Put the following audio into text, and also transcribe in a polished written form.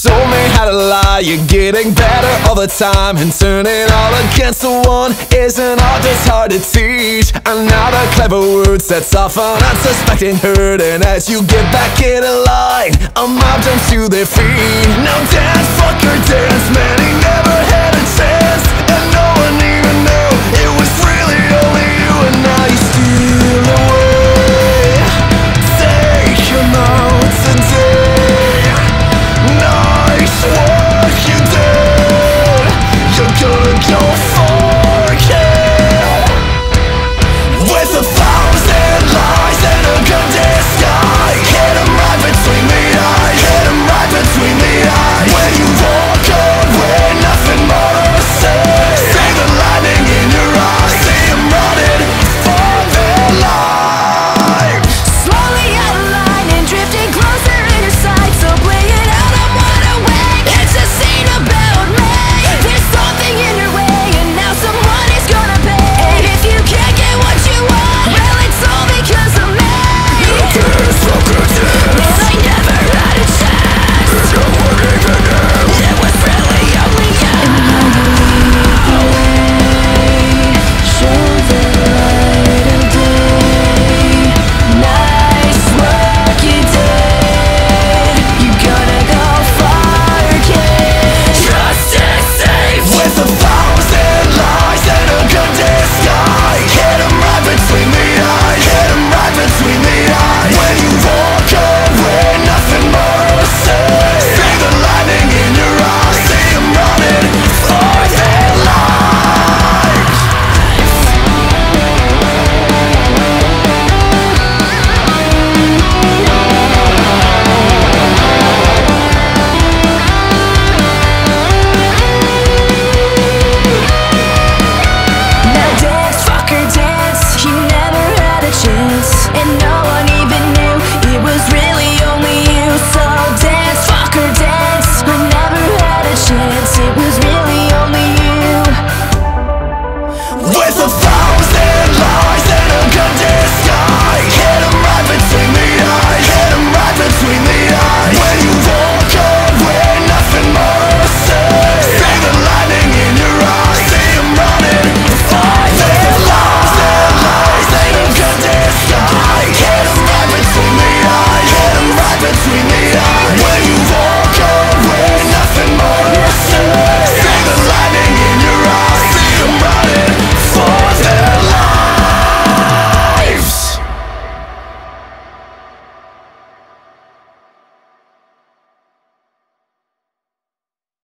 Show me how to lie, you're getting better all the time, and turning all against the one isn't all just hard to teach. Another clever word sets off an unsuspecting hurt, and as you get back in line, a mob jumps to their feet. Now dance, fucker, dance, man,